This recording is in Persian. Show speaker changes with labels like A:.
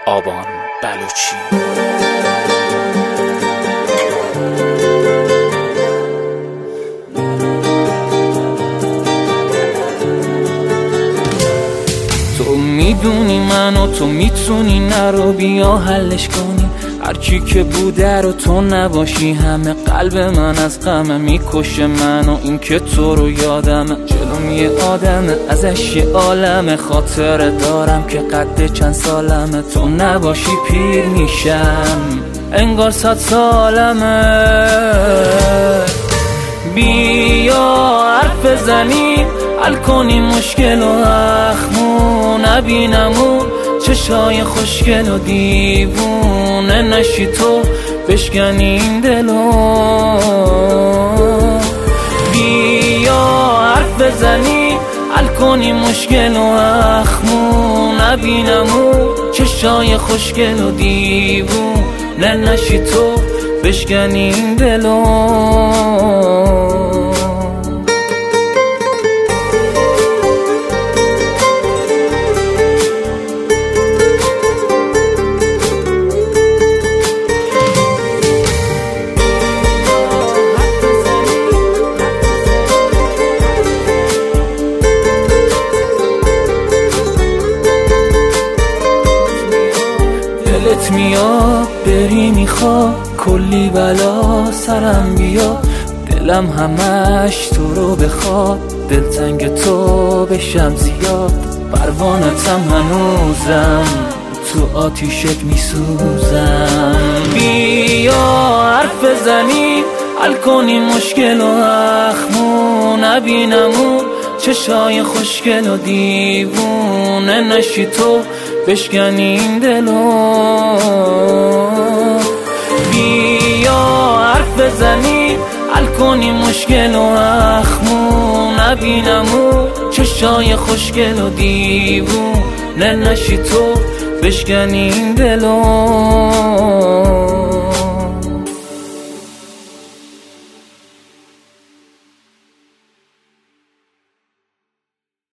A: آبان بلوچی. تو میدونی من و تو میتونی نرو، بیا حلش کنی. هرچی که بوده رو تو نباشی، همه قلب من از غم میکشه من و این که تو رو یادمه. جلوم یه آدمه ازش یه عالمه، خاطره دارم که قد چند سالمه. تو نباشی پیر میشم انگار 100 سالمه. بیا حرف بزنیم حل کنیم مشکل و اخمو، نبینمون چشای خوشگل و دیوونه نشی تو بشکنی این دلو. بیا حرف بزنیم حل کنیم مشکل و اخمو، نبینمون چشای خوشگل و دیوونه نشی تو بشکنی این دلو. دلت میاد بری میخواد کلی بلا سرم بیا، دلم همش تو رو بخواد دلتنگ تو بشم زیاد. پروانتم هنوزم تو آتیشت میسوزم. بیا حرف بزنیم حل کنیم مشکل و اخمو، نبینمون چشای خوشگل و دیوونه نشی تو بشکنی این دلو. بیا حرف بزنیم حل کنیم مشکل و اخمو، نبینمون چشای خوشگل و دیوونه نشی تو بشکنی این دلو.